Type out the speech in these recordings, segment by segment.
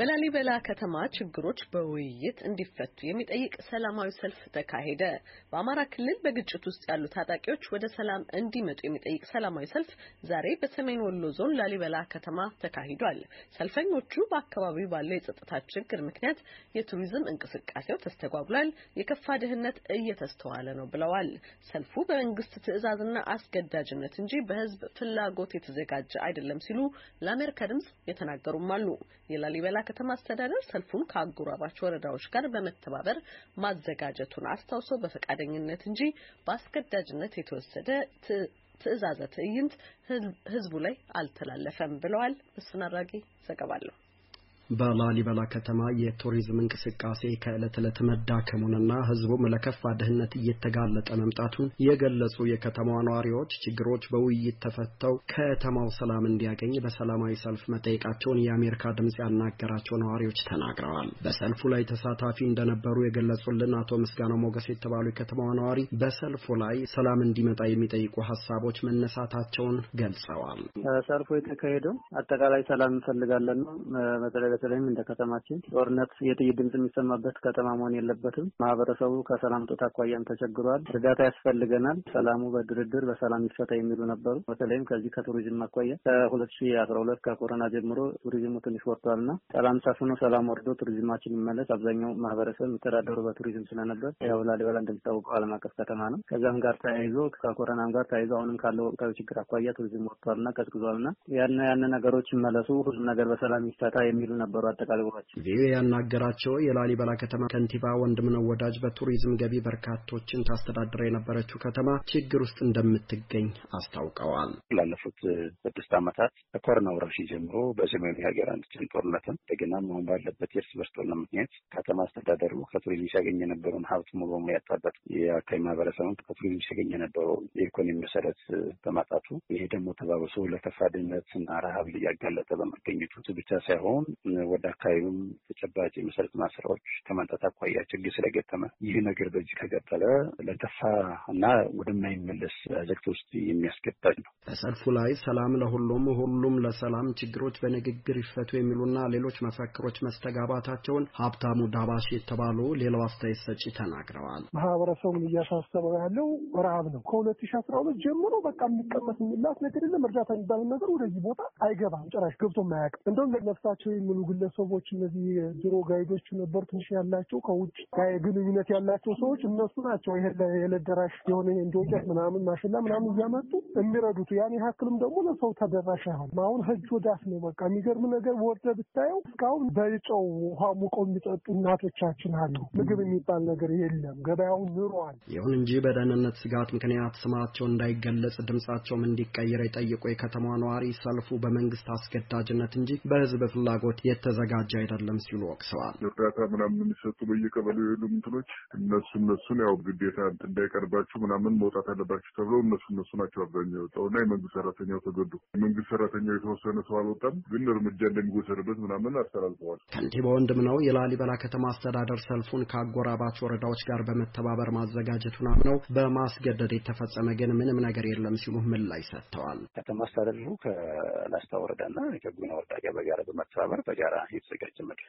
በላሊበላ ከተማ ችግሮች በውይይት እንዲፈቱ የሚጠይቅ ሰላማዊ ሰልፍ ተካሄደ። በአማራ ክልል በግጭት ውስጥ ያሉ ታጣቂዎች ወደ ሰላም እንዲመጡ የሚጠይቅ ሰላማዊ ሰልፍ ዛሬ በሰሜን ወሎ ዞን ላሊበላ ከተማ ተካሂዷል። ሰልፈኞቹ በአካባቢው ባለው የጸጥታ ችግር ምክንያት የቱሪዝም እንቅስቃሴው ተስተጓጉሏል፣ የከፋ ድህነት እየተስተዋለ ነው ብለዋል። ሰልፉ በመንግስት ትዕዛዝና አስገዳጅነት እንጂ በህዝብ ፍላጎት የተዘጋጀ አይደለም ሲሉ ለአሜሪካ ድምጽ የተናገሩም አሉ። የላሊበላ ከተማ አስተዳደር ሰልፉን ከአጎራባች ወረዳዎች ጋር በመተባበር ማዘጋጀቱን አስታውሶ በፈቃደኝነት እንጂ በአስገዳጅነት የተወሰደ ትዕዛዘ ትዕይንት ህዝቡ ላይ አልተላለፈም ብለዋል። እሱን አራጊ ዘገባለሁ። በላሊበላ ከተማ የቱሪዝም እንቅስቃሴ ከዕለት ዕለት መዳከሙንና ህዝቡም ለከፋ ድህነት እየተጋለጠ መምጣቱን የገለጹ የከተማዋ ነዋሪዎች ችግሮች በውይይት ተፈተው ከተማው ሰላም እንዲያገኝ በሰላማዊ ሰልፍ መጠየቃቸውን የአሜሪካ ድምጽ ያናገራቸው ነዋሪዎች ተናግረዋል። በሰልፉ ላይ ተሳታፊ እንደነበሩ የገለጹልን አቶ ምስጋናው ሞገስ የተባሉ የከተማዋ ነዋሪ በሰልፉ ላይ ሰላም እንዲመጣ የሚጠይቁ ሀሳቦች መነሳታቸውን ገልጸዋል። ሰልፉ የተካሄደው አጠቃላይ ሰላም እንፈልጋለን ነው። በተለይም እንደ ከተማችን ጦርነት የጥይት ድምጽ የሚሰማበት ከተማ መሆን የለበትም። ማህበረሰቡ ከሰላም ጦት አኳያም ተቸግሯል። እርዳታ ያስፈልገናል። ሰላሙ በድርድር በሰላም ይፈታ የሚሉ ነበሩ። በተለይም ከዚህ ከቱሪዝም አኳያ ከ2012 ከኮሮና ጀምሮ ቱሪዝሙ ትንሽ ወርዷልና ሰላም ሰፍኖ ሰላም ወርዶ ቱሪዝማችን ይመለስ። አብዛኛው ማህበረሰብ የሚተዳደሩ በቱሪዝም ስለነበር ያው ላሊበላ እንደሚታወቀው ዓለም አቀፍ ከተማ ነው። ከዛም ጋር ተያይዞ ከኮሮናም ጋር ተያይዞ አሁንም ካለው ወቅታዊ ችግር አኳያ ቱሪዝም ወርዷልና ቀዝቅዟልና ያን ነገሮች ይመለሱ፣ ሁሉም ነገር በሰላም ይፈታ የሚሉ ነበሩ። አጠቃላይ ወራችን ያናገራቸው የላሊበላ ከተማ ከንቲባ ወንድምነው ወዳጅ በቱሪዝም ገቢ በርካቶችን ታስተዳድር የነበረችው ከተማ ችግር ውስጥ እንደምትገኝ አስታውቀዋል። ላለፉት 6 ዓመታት ከኮሮና ወረርሽኝ ጀምሮ በሰሜኑ የሀገራችን ጦርነትም እንደገና አሁን ባለበት የእርስ በርስ ጦርነት ምክንያት ከተማ አስተዳደሩ ከቱሪዝም ሲያገኝ የነበረውን ሀብት ሙሉ በሙሉ ያጣበት፣ የአካባቢ ማህበረሰብም ከቱሪዝም ሲያገኝ የነበረው የኢኮኖሚ መሰረት በማጣቱ ይሄ ደግሞ ተባብሶ ለከፋ ድህነትና ረሃብ እያጋለጠ በመገኘቱ ብቻ ሳይሆን ወደ አካባቢውም ተጨባጭ የመሰረት ማስራዎች ከማንጣት አኳያ ችግር ስለገጠመ ይህ ነገር በዚህ ከቀጠለ ለከፋ እና ወደማይመለስ አዘቅት ውስጥ የሚያስገባኝ ነው። በሰልፉ ላይ ሰላም ለሁሉም ሁሉም ለሰላም ችግሮች በንግግር ይፈቱ የሚሉና ሌሎች መፈክሮች መስተጋባታቸውን ሀብታሙ ዳባሽ የተባሉ ሌላው አስተያየት ሰጪ ተናግረዋል። ማህበረሰቡን እያሳሰበው ያለው ረሃብ ነው። ከ2012 ጀምሮ በቃ የሚቀመስ የሚላስ ነገር የለም። እርዳታ የሚባል ነገር ወደዚህ ቦታ አይገባም። ጭራሽ ገብቶ ማያውቅም። እንደውም ለነፍሳቸው የሚሉ ግለሰቦች እነዚህ ድሮ ጋይዶች ነበሩ ትንሽ ያላቸው ከውጭ ጋር ግንኙነት ያላቸው ሰዎች እነሱ ናቸው ይሄ የለደራሽ የሆነ እንዶጨት ምናምን ማሽላ ምናምን እያመጡ የሚረዱት። ያን ያክልም ደግሞ ለሰው ተደራሽ አይሆንም። አሁን ህጅ ወዳፍ ነው። በቃ የሚገርም ነገር ወርደ ብታየው እስካሁን በጨው ውሃ ሙቀው የሚጠጡ እናቶቻችን አሉ። ምግብ የሚባል ነገር የለም። ገበያውን ኑሯል። ይሁን እንጂ በደህንነት ስጋት ምክንያት ስማቸው እንዳይገለጽ ድምጻቸውም እንዲቀየር የጠየቁ የከተማ ነዋሪ ሰልፉ በመንግስት አስገዳጅነት እንጂ በህዝብ ፍላጎት የተዘጋጀ አይደለም ሲሉ ወቅሰዋል። እርዳታ ምናምን የሚሰጡ በየቀበሌው ያሉ ምንትኖች እነሱን ያው ግዴታ እንዳይቀርባችሁ ምናምን መውጣት አለባችሁ ተብለው እነሱ ናቸው አብዛኛው የወጣውና የመንግስት ሰራተኛው ተገዶ የመንግስት ሰራተኛው የተወሰነ ሰው አልወጣም፣ ግን እርምጃ እንደሚወሰድበት ምናምን አስተላልፈዋል። ከንቲባ ወንድምነው የላሊበላ ከተማ አስተዳደር ሰልፉን ከአጎራባች ወረዳዎች ጋር በመተባበር ማዘጋጀቱን አምነው በማስገደድ የተፈጸመ ግን ምንም ነገር የለም ሲሉ ምላሽ ሰጥተዋል። ከተማ አስተዳደሩ ከላስታ ወረዳና ከጉና ወረዳ ጋር በጋራ በመተባበር በጋራ የተዘጋጀ መድረክ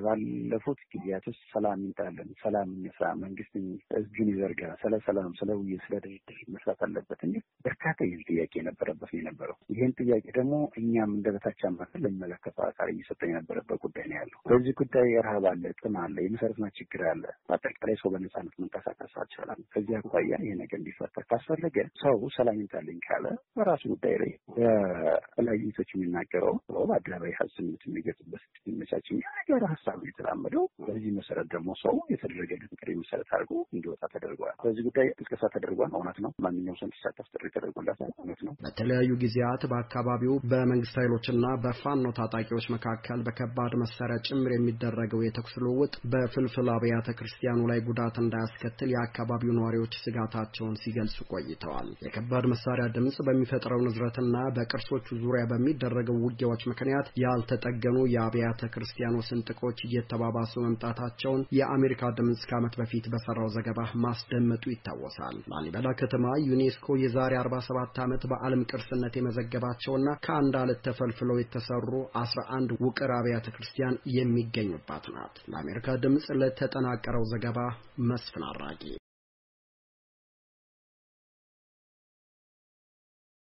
ባለፉት ጊዜያቶች ሰላም ይንጣለን፣ ሰላም ይስራ፣ መንግስት እጁን ይዘርጋ፣ ስለ ሰላም ስለ ውይይት ስለ ድርድር መስራት አለበት እንጂ በርካታ ጥያቄ የነበረበት ነው የነበረው። ይህን ጥያቄ ደግሞ እኛም እንደበታች አማካል ለሚመለከተው አካል እየሰጠን የነበረበት ጉዳይ ነው ያለው። በዚህ ጉዳይ ረሃብ አለ፣ ጥም አለ፣ የመሰረት ችግር አለ። በአጠቃላይ ሰው በነፃነት መንቀሳቀስ አልቻለም። ከዚህ አኳያ ይሄ ነገር እንዲፈታ ካስፈለገ ሰው ሰላም ይንጣልኝ ካለ በራሱ ጉዳይ ላይ በተለያዩ ሰዎች የሚናገረው በአደባባይ ሀሳብ የሚገጥበት የሚመቻችኝ ነገር ሀሳብ የተላመደው። በዚህ መሰረት ደግሞ ሰው የተደረገለት ጥሪ መሰረት አድርጎ እንዲወጣ ተደርጓል። በዚህ ጉዳይ ቅስቀሳ ተደርጓል። እውነት ነው። ማንኛውም ሰው እንዲሳተፍ ጥሪ ተደርጎላታል። እውነት ነው። በተለያዩ ጊዜያት በአካባቢው በመንግስት ኃይሎችና በፋኖ ታጣቂዎች መካከል በከባድ መሳሪያ ጭምር የሚደረገው የተኩስ ልውውጥ በፍልፍል አብያተ ክርስቲያኑ ላይ ጉዳት እንዳያስከትል የአካባቢው ነዋሪዎች ስጋታቸውን ሲገልጹ ቆይተዋል። የከባድ መሳሪያ ድምጽ በሚፈጥረው ንዝረትና በቅርሶቹ ዙሪያ በሚደረገው ውጊያዎች ምክንያት ያልተጠገኑ የአብያተ ክርስቲያኑ ስንጥቆች እየተባባሱ መምጣት መምጣታቸውን የአሜሪካ ድምጽ ከዓመት በፊት በሰራው ዘገባ ማስደመጡ ይታወሳል። ላሊበላ ከተማ ዩኔስኮ የዛሬ 47 ዓመት በዓለም ቅርስነት የመዘገባቸውና ከአንድ አለት ተፈልፍለው የተሰሩ 11 ውቅር አብያተ ክርስቲያን የሚገኙባት ናት። ለአሜሪካ ድምጽ ለተጠናቀረው ዘገባ መስፍን አራጌ